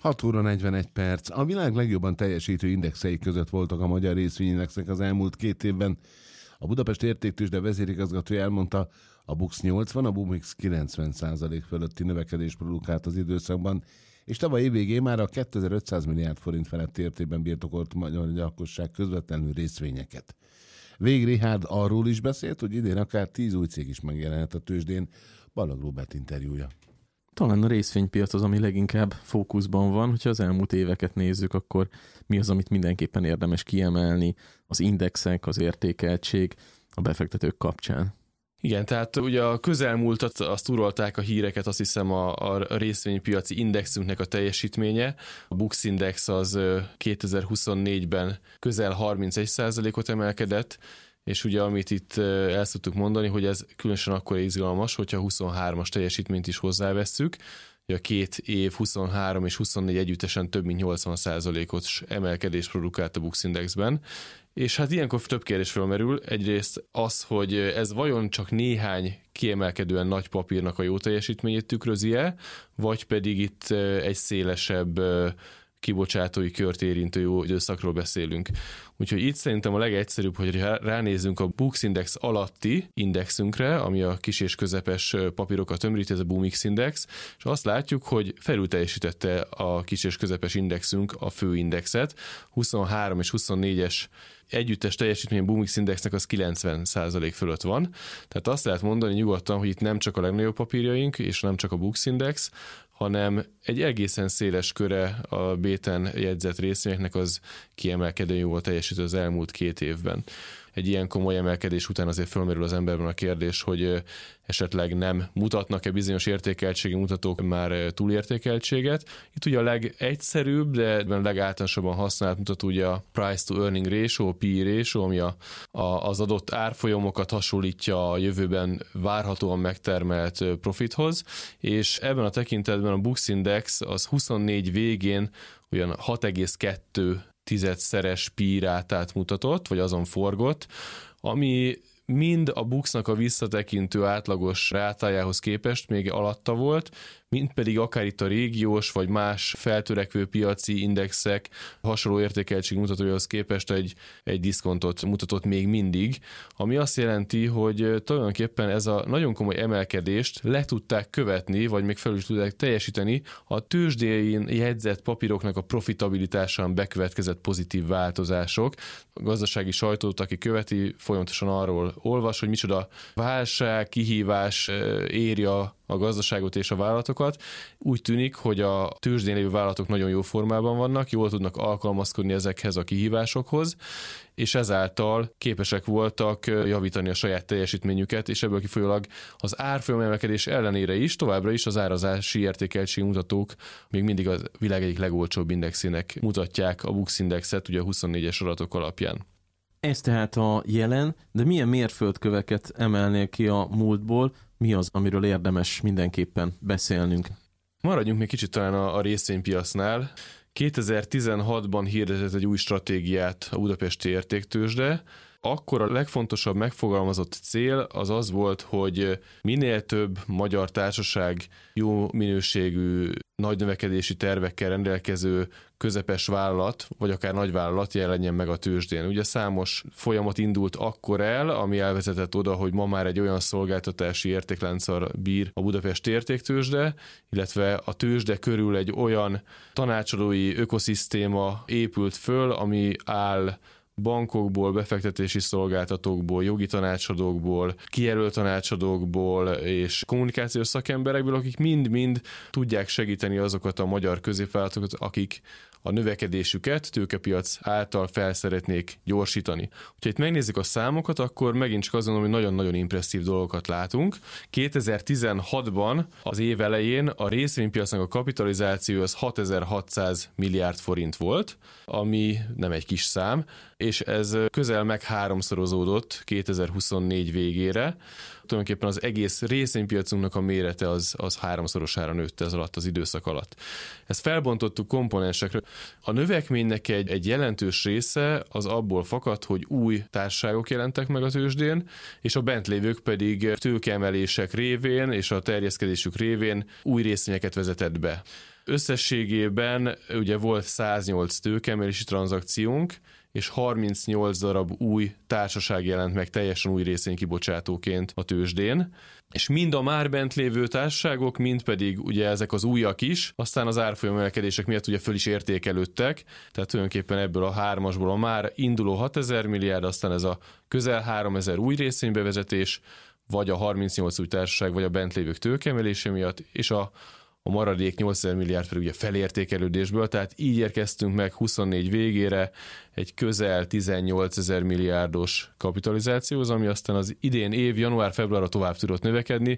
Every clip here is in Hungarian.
6 óra 41 perc. A világ legjobban teljesítő indexei között voltak a magyar részvényindexek az elmúlt 2 évben. A Budapest Értéktőzsde vezérigazgatója elmondta, a BUX 80, a BUMIX 90% fölötti növekedést produkált az időszakban, és tavaly évvégén már a 2500 milliárd forint feletti értékben birtokolt magyar lakosság közvetlenül részvényeket. Végh Richárd arról is beszélt, hogy idén akár 10 új cég is megjelenhet a tőzsdén. Balogh Róbert interjúja. Talán a részvénypiac az, ami leginkább fókuszban van. Hogyha az elmúlt éveket nézzük, akkor mi az, amit mindenképpen érdemes kiemelni? Az indexek, az értékeltség a befektetők kapcsán. Igen, tehát ugye a közelmúltat azt uralták a híreket, azt hiszem a részvénypiaci indexünknek a teljesítménye. A BUX Index az 2024-ben közel 31%-ot emelkedett, és ugye amit itt el szoktuk mondani, hogy ez különösen akkor izgalmas, hogyha 23-as teljesítményt is hozzávesszük, hogy a 2 év 23 és 24 együttesen több mint 80%-os emelkedést produkált a BUX Indexben. És hát ilyenkor több kérdés felmerül. Egyrészt az, hogy ez vajon csak néhány kiemelkedően nagy papírnak a jó teljesítményét tükrözi-e, vagy pedig itt egy szélesebb kibocsátói kört érintő jó időszakról beszélünk. Úgyhogy itt szerintem a legegyszerűbb, hogy ránézzünk a BUX Index alatti indexünkre, ami a kis és közepes papírokat tömöríti, ez a BUMIX Index, és azt látjuk, hogy felülteljesítette a kis és közepes indexünk a főindexet. 23 és 24-es együttes teljesítmény BUMIX Indexnek az 90% fölött van. Tehát azt lehet mondani nyugodtan, hogy itt nem csak a legnagyobb papírjaink, és nem csak a BUX Index, hanem egy egészen széles köre a béten jegyzett részvényeknek az kiemelkedően jól teljesítő az elmúlt 2 évben. Egy ilyen komoly emelkedés után azért fölmerül az emberben a kérdés, hogy esetleg nem mutatnak-e bizonyos értékeltségi mutatók már túlértékeltséget. Itt ugye a legegyszerűbb, de legáltalánosabban használt mutató ugye a Price to Earning Ratio, a PE ratio, ami az adott árfolyamokat hasonlítja a jövőben várhatóan megtermelt profithoz, és ebben a tekintetben a BUX Index az 24 végén olyan 6,2-szeres PE rátát mutatott, vagy azon forgott, ami mind a BUX-nak a visszatekintő átlagos rátájához képest még alatta volt, mind pedig akár itt a régiós vagy más feltörekvő piaci indexek hasonló értékeltség mutatójához képest egy diszkontot mutatott még mindig, ami azt jelenti, hogy tulajdonképpen ez a nagyon komoly emelkedést le tudták követni, vagy még felül is tudták teljesíteni a tőzsdén jegyzett papíroknak a profitabilitásán bekövetkezett pozitív változások. A gazdasági sajtót, aki követi, folyamatosan arról olvas, hogy micsoda válság, kihívás éri a gazdaságot és a vállalatokat. Úgy tűnik, hogy a tőzsdén lévő vállalatok nagyon jó formában vannak, jól tudnak alkalmazkodni ezekhez a kihívásokhoz, és ezáltal képesek voltak javítani a saját teljesítményüket, és ebből kifolyólag az árfolyam emelkedés ellenére is, továbbra is az árazási értékeltség mutatók még mindig a világ egyik legolcsóbb indexének mutatják a BUX Indexet, ugye a 24-es adatok alapján. Ez tehát a jelen, de milyen mérföldköveket emelnél ki a múltból, mi az, amiről érdemes mindenképpen beszélnünk? Maradjunk még kicsit talán a részvénypiacnál. 2016-ban hirdetett egy új stratégiát a Budapesti Értéktőzsde. Akkor a legfontosabb megfogalmazott cél az volt, hogy minél több magyar társaság jó minőségű, nagy növekedési tervekkel rendelkező közepes vállalat, vagy akár nagyvállalat jelenjen meg a tőzsdén. Ugye számos folyamat indult akkor el, ami elvezetett oda, hogy ma már egy olyan szolgáltatási értéklánccal bír a Budapesti Értéktőzsde, illetve a tőzsde körül egy olyan tanácsadói ökoszisztéma épült föl, ami áll bankokból, befektetési szolgáltatókból, jogi tanácsadókból, kijelölt tanácsadókból és kommunikációs szakemberekből, akik mind-mind tudják segíteni azokat a magyar középvállalatokat, akik a növekedésüket tőkepiac által fel szeretnék gyorsítani. Ha itt megnézzük a számokat, akkor megint csak azt gondolom, hogy nagyon-nagyon impresszív dolgokat látunk. 2016-ban az év elején a részvénypiacnak a kapitalizáció az 6600 milliárd forint volt, ami nem egy kis szám, és ez közel meg 3-szorozódott 2024 végére. Tulajdonképpen az egész részvénypiacunknak a mérete az 3-szorosára nőtt ez alatt az időszak alatt. Ezt felbontottuk komponensekre. A növekménynek egy jelentős része az abból fakad, hogy új társaságok jelentek meg a tőzsdén, és a bent lévők pedig tőkeemelések révén és a terjeszkedésük révén új részvényeket vezetett be. Összességében ugye volt 108 tőkeemelési tranzakciónk, és 38 darab új társaság jelent meg teljesen új részvénykibocsátóként a tőzsdén, és mind a már bent lévő társaságok, mind pedig ugye ezek az újak is, aztán az árfolyam emelkedések miatt ugye föl is értékelődtek, tehát tulajdonképpen ebből a hármasból a már induló 6000 milliárd, aztán ez a közel 3000 új részvénybevezetés, vagy a 38 új társaság, vagy a bent lévők tőkeemelése miatt, és a maradék 8000 milliárd pedig ugye felértékelődésből, tehát így érkeztünk meg 24 végére egy közel 18 000 milliárdos kapitalizációhoz, ami aztán az idén év január-februárra tovább tudott növekedni.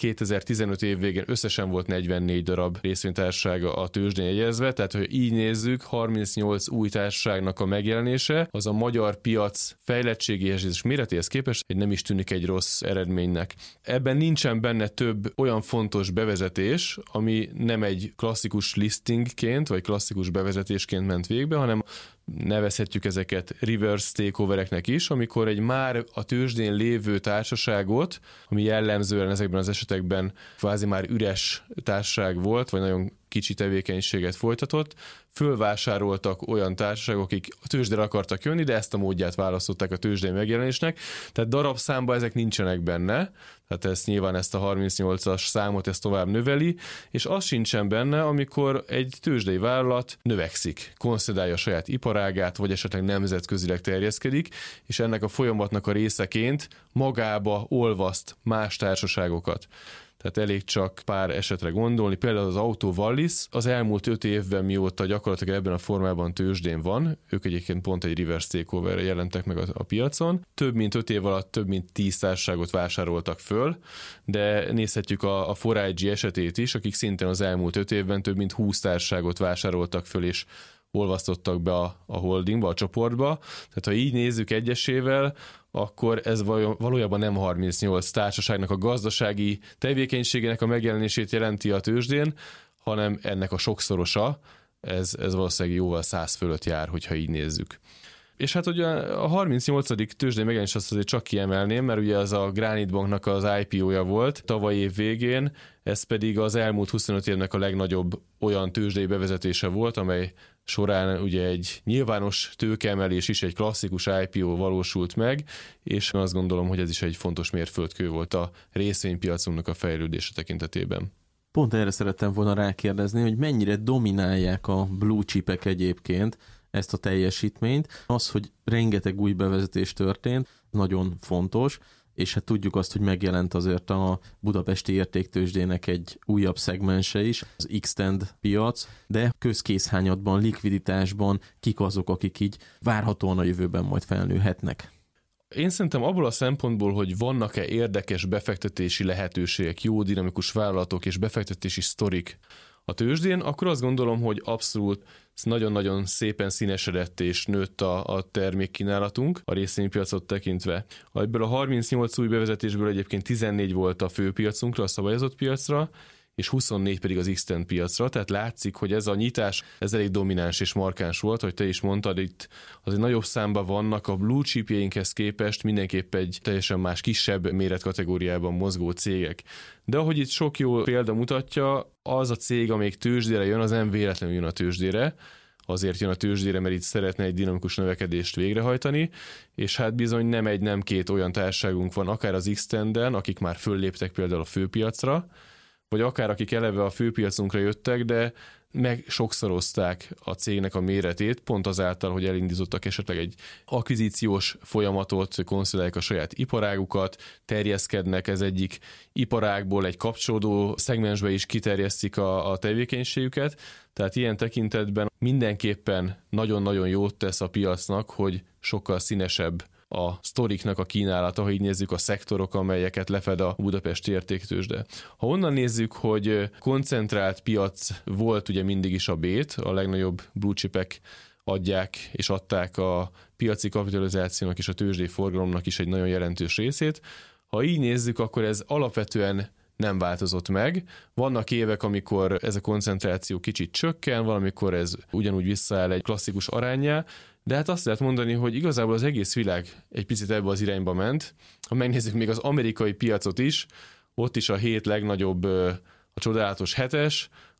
2015 év végén összesen volt 44 darab részvénytársasága a tőzsdén jegyezve, tehát hogy így nézzük, 38 új társaságnak a megjelenése, az a magyar piac fejlettségéhez és méretéhez képest nem is tűnik egy rossz eredménynek. Ebben nincsen benne több olyan fontos bevezetés, ami nem egy klasszikus listingként, vagy klasszikus bevezetésként ment végbe, hanem nevezhetjük ezeket reverse takeovereknek is, amikor egy már a tőzsdén lévő társaságot, ami jellemzően ezekben az esetekben kvázi már üres társaság volt, vagy nagyon kicsi tevékenységet folytatott, fölvásároltak olyan társaságok, akik a tőzsdére akartak jönni, de ezt a módját választották a tőzsdei megjelenésnek, tehát darabszámban ezek nincsenek benne, tehát ezt a 38-as számot ezt tovább növeli, és az sincsen benne, amikor egy tőzsdei vállalat növekszik, konszolidálja a saját iparágát, vagy esetleg nemzetközileg terjeszkedik, és ennek a folyamatnak a részeként magába olvaszt más társaságokat. Tehát elég csak pár esetre gondolni. Például az Auto Wallis az elmúlt 5 évben, mióta gyakorlatilag ebben a formában tőzsdén van, ők egyébként pont egy reverse takeoverre jelentek meg a piacon, több mint 5 év alatt több mint 10 társaságot vásároltak föl, de nézhetjük a 4IG esetét is, akik szintén az elmúlt 5 évben több mint 20 társaságot vásároltak föl, és olvasztottak be a holdingba, a csoportba. Tehát ha így nézzük egyesével, akkor ez valójában nem 38 társaságnak a gazdasági tevékenységének a megjelenését jelenti a tőzsdén, hanem ennek a sokszorosa, ez valószínűleg jóval 100 fölött jár, hogyha így nézzük. És hát ugye a 38. tőzsdei megjelenés azt azért csak kiemelném, mert ugye az a Granite Banknak az IPO-ja volt tavaly év végén, ez pedig az elmúlt 25 évnek a legnagyobb olyan tőzsdei bevezetése volt, amely során ugye egy nyilvános tőkeemelés is, egy klasszikus IPO valósult meg, és azt gondolom, hogy ez is egy fontos mérföldkő volt a részvénypiacunknak a fejlődése tekintetében. Pont erre szerettem volna rákérdezni, hogy mennyire dominálják a blue chipek egyébként ezt a teljesítményt. Az, hogy rengeteg új bevezetés történt, nagyon fontos, és hát tudjuk azt, hogy megjelent azért a budapesti értéktőzsdének egy újabb szegmense is, az Xtend piac, de közkészhányadban, likviditásban kik azok, akik így várhatóan a jövőben majd felnőhetnek? Én szerintem abból a szempontból, hogy vannak-e érdekes befektetési lehetőségek, jó dinamikus vállalatok és befektetési sztorik a tőzsdén, akkor azt gondolom, hogy abszolút nagyon-nagyon szépen színesedett és nőtt a termékkínálatunk a részvénypiacot tekintve. Ebből a 38 új bevezetésből egyébként 14 volt a főpiacunkra, a szabályozott piacra, és 24 pedig az Xtend piacra, tehát látszik, hogy ez a nyitás, ez elég domináns és markáns volt, hogy te is mondtad, itt azért nagyobb számban vannak a blue chipjeinkhez képest mindenképp egy teljesen más, kisebb méretkategóriában mozgó cégek. De ahogy itt sok jó példa mutatja, az a cég, amelyik tőzsdére jön, az nem véletlenül jön a tőzsdére, azért jön a tőzsdére, mert itt szeretne egy dinamikus növekedést végrehajtani, és hát bizony nem egy, nem két olyan társaságunk van, akár az Xtenden, akik már fölléptek például a főpiacra, vagy akár akik eleve a főpiacunkra jöttek, de meg sokszorozták a cégnek a méretét, pont azáltal, hogy elindítottak esetleg egy akvizíciós folyamatot, konszolidálják a saját iparágukat, terjeszkednek ez egyik iparágból egy kapcsolódó szegmensbe is kiterjesztik a tevékenységüket, tehát ilyen tekintetben mindenképpen nagyon-nagyon jót tesz a piacnak, hogy sokkal színesebb a sztoriknak a kínálata, ha így nézzük a szektorok, amelyeket lefed a budapesti értéktőzsde. Ha onnan nézzük, hogy koncentrált piac volt ugye mindig is a bét, a legnagyobb blue chipek adják és adták a piaci kapitalizációnak és a tőzsdei forgalomnak is egy nagyon jelentős részét. Ha így nézzük, akkor ez alapvetően nem változott meg. Vannak évek, amikor ez a koncentráció kicsit csökken, valamikor ez ugyanúgy visszaáll egy klasszikus aránnyá, de hát azt lehet mondani, hogy igazából az egész világ egy picit ebbe az irányba ment. Ha megnézzük még az amerikai piacot is, ott is a 7 legnagyobb, a csodálatos 7-es,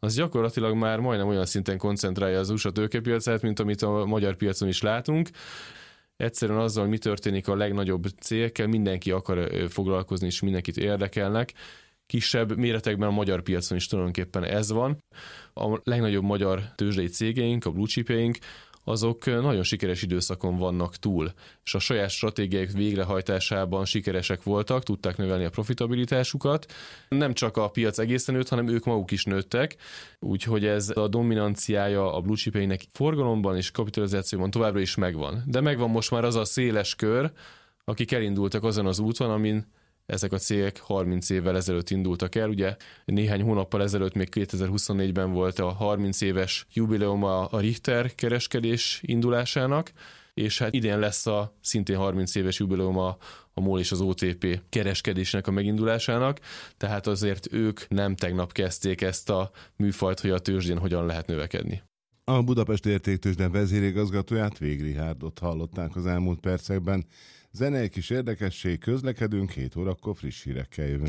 az gyakorlatilag már majdnem olyan szinten koncentrálja az USA tőkepiacát, mint amit a magyar piacon is látunk. Egyszerűen azzal, mi történik a legnagyobb cégekkel, mindenki akar foglalkozni, és mindenkit érdekelnek. Kisebb méretekben a magyar piacon is tulajdonképpen ez van. A legnagyobb magyar tőzsdei cégeink, a blue chipjeink, azok nagyon sikeres időszakon vannak túl, és a saját stratégiáik végrehajtásában sikeresek voltak, tudták növelni a profitabilitásukat. Nem csak a piac egészen nőtt, hanem ők maguk is nőttek, úgyhogy ez a dominanciája a blue chipjeinek forgalomban és kapitalizációban továbbra is megvan. De megvan most már az a széles kör, akik elindultak azon az úton, amin ezek a cégek 30 évvel ezelőtt indultak el. Ugye néhány hónappal ezelőtt, még 2024-ben volt a 30 éves jubileuma a Richter kereskedés indulásának, és hát idén lesz a szintén 30 éves jubileuma a MOL és az OTP kereskedésnek a megindulásának, tehát azért ők nem tegnap kezdték ezt a műfajt, hogy a tőzsdén hogyan lehet növekedni. A Budapest Értéktőzsde vezérigazgatóját, Vég Richárdot hallották az elmúlt percekben. Zene egy kis érdekesség, közlekedünk, 7 órakor friss hírekkel jövünk.